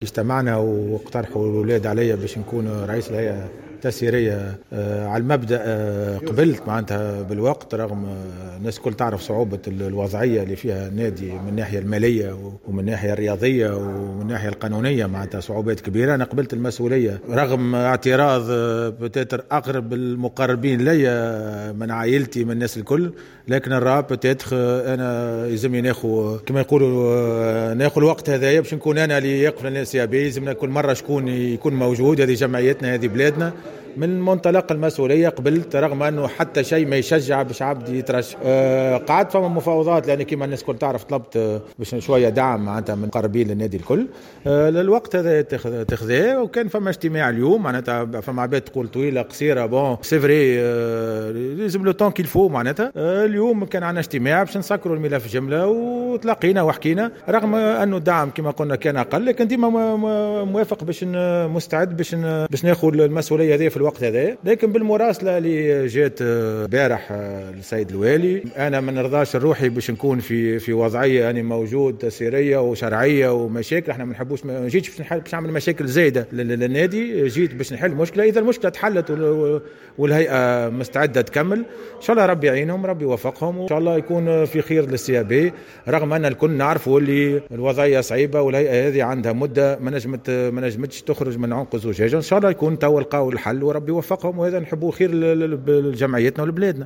اجتمعنا واقترحوا الأولاد عليا باش نكون رئيس الهيئة التسييرية. على المبدأ قبلت معناتها بالوقت، رغم الناس كل تعرف صعوبة الوضعية اللي فيها النادي من الناحية المالية ومن الناحية الرياضية ومن الناحية القانونية، معناتها صعوبات كبيرة. أنا قبلت المسؤولية رغم اعتراض بتاتر أقرب المقربين لي من عائلتي من الناس الكل، لكن الراب بتاتر أنا يلزمني ناخذ كما يقولوا ناخذ الوقت هذايا باش نكون أنا اللي يقف للناس يا بي. لازمنا كل مرة شكون يكون موجود، هذه جمعيتنا هذه بلادنا. من منطلق المسؤولية قبلت، رغم أنه حتى شيء ما يشجع باش عبد يترشح. قعدت فما مفاوضات، لأن كما الناس كل تعرف طلبت باش شوية دعم معناتها من قربين للنادي الكل. الوقت هذا تخذاه، وكان فما اجتماع اليوم معناتها فما عباد تقول طويلة قصيرة، بون سي فري لازم لو طون كيل فو معناتها. اليوم كان عندنا اجتماع باش نسكروا الملف جملة، وتلاقينا وحكينا، رغم أنه الدعم كما قلنا كان أقل، لكن ديما موافق باش مستعد باش ناخذ المسؤولية هذه في الوقت هذا. لكن بالمراسلة اللي جات بارح السيد الوالي، أنا ما نرضاش روحي باش نكون في وضعية أنا موجود تسييرية وشرعية ومشاكل. احنا ما نحبوش، ما جيتش باش نعمل مشاكل زايدة للنادي، جيت باش نحل مشكلة. إذا المشكلة تحلت والهيئة مستعدة تكمل، إن شاء الله ربي يعينهم، ربي يوفقهم، وإن شاء الله يكون في خير للسي بي. رغم أن الكل نعرفوا اللي الوضعية صعيبة، والهيئة هذه عندها مدة ما نجمتش تخرج من عنق زجاجة. إن شاء الله يكون تو لقاو الحل وربي يوفقهم، وهذا نحبوه خير لجمعيتنا ولبلادنا.